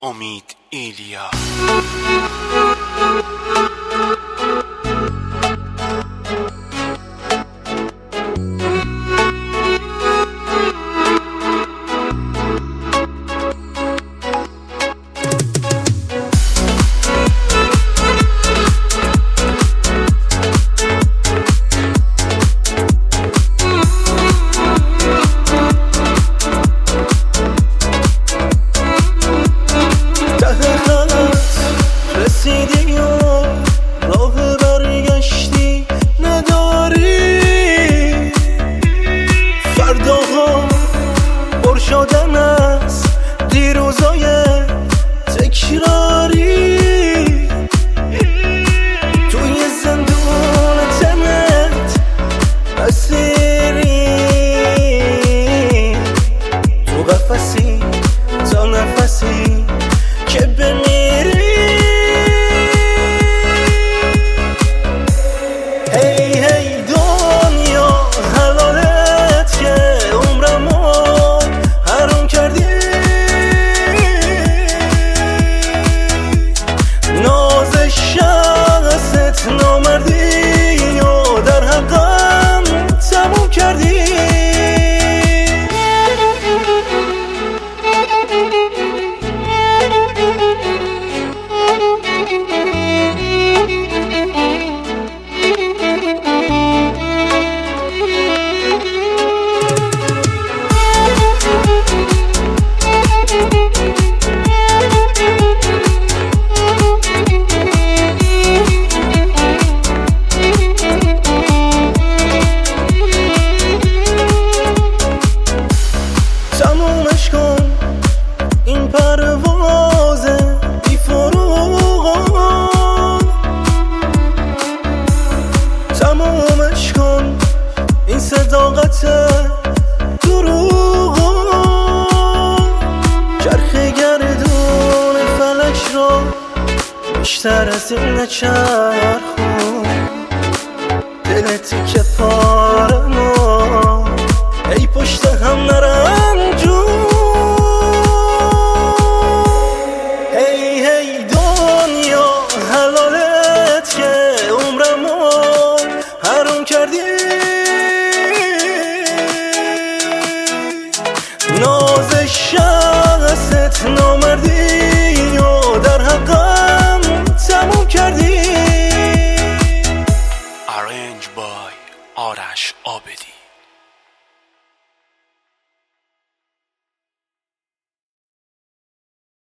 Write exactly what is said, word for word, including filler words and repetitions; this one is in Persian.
امید ایلیا. رسیدی و راه برگشتی نداری، فرداها پر شدن از دیروزای تکراری، توی زندون تنت اسیری، تو قفسی تا نفسی که بمیری. تمومش کن این پرواز بی فروغ، تمومش کن این صداقت دروغ، چرخ گردون فلک رو بیشتر از این نچرخون، دلتی که پاره ما ای پشت هم نره